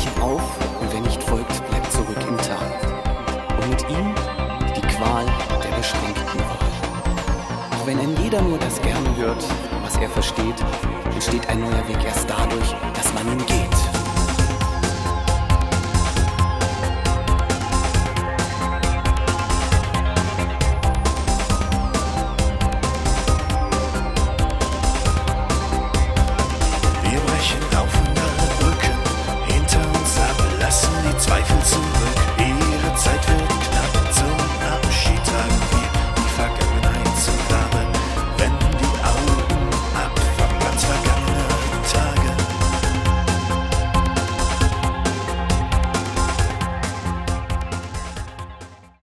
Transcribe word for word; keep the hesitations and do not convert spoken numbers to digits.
brichet auf und wer nicht folgt, bleibt zurück im Tal. Und mit ihm die Qual der beschränkten Wahl. Auch wenn ein jeder nur das gerne hört, was er versteht, entsteht ein neuer Weg erst dadurch, dass man ihn geht.